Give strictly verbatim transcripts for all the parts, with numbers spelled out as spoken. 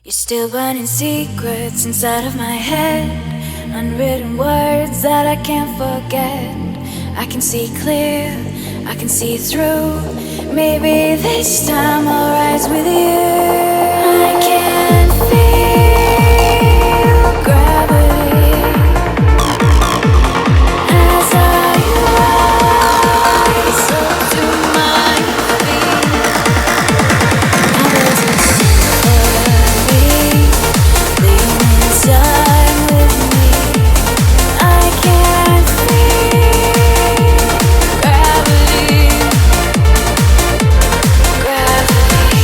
You're still burning secrets inside of my head, unwritten words that I can't forget. I can see clear, I can see through. Maybe this time I'll rise with you. I can feel gravity as I rise up to my feet. Now there's a symphony playing inside with me. I can feel gravity, gravity.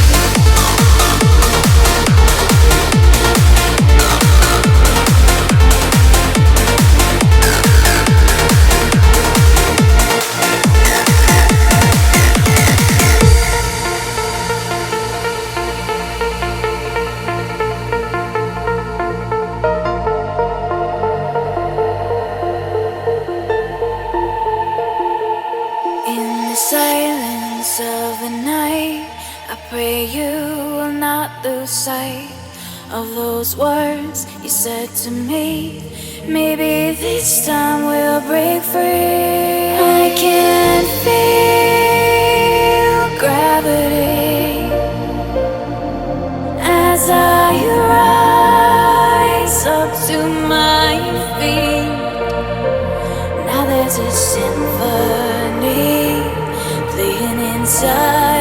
In the silence of the night, I pray you will not lose sight of those words you said to me. Maybe this time we'll break free. I can feel gravity as I rise up to my feet. Now there's a symphony playing inside